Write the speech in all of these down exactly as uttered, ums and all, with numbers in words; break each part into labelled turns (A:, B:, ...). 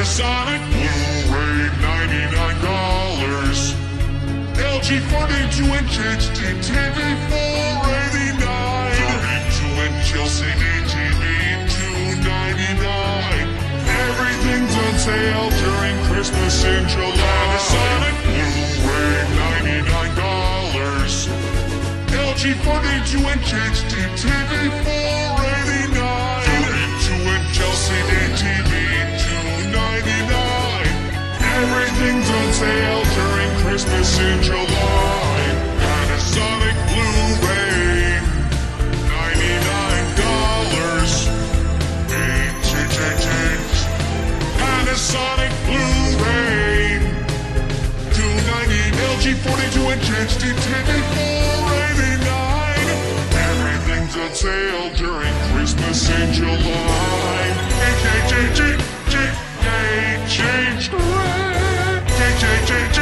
A: Panasonic Blu-ray, ninety-nine dollars. L G forty-two inch H D T V, four eighty-nine. thirty-two inch L C D T V, two ninety-nine. Everything's on sale during Christmas in July. Panasonic Blu-ray, ninety-nine dollars. L G forty-two inch H D T V, four eighty-nine. thirty-two inch L C D T V, two ninety-nine. Everything's on sale during Christmas in July. Panasonic Blu-ray, ninety-nine dollars. H, H, H, H. Panasonic Blu-ray, two ninety. L G forty-two inch H D T V, four eighty-nine. Everything's on sale during Christmas in July. H, H, H, H, H, H, H, H, H, H, H,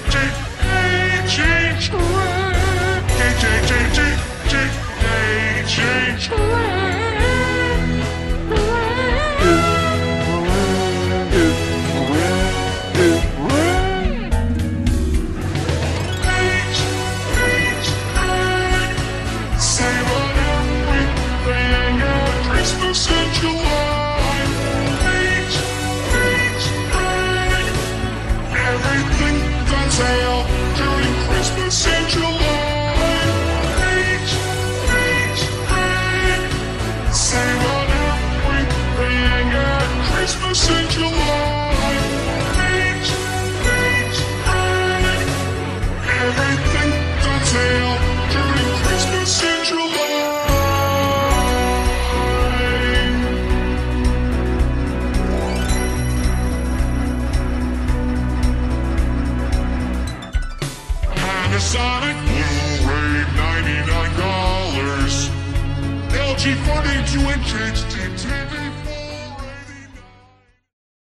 A: H, H, H, save on everything at Christmas in July. H, H, everything's on sale during Christmas in July. H, H, save on everything at Christmas in July. H, H, everything's on sale during Christmas in July. Panasonic Blu-ray, ninety-nine dollars. L G forty-two inch H D T V.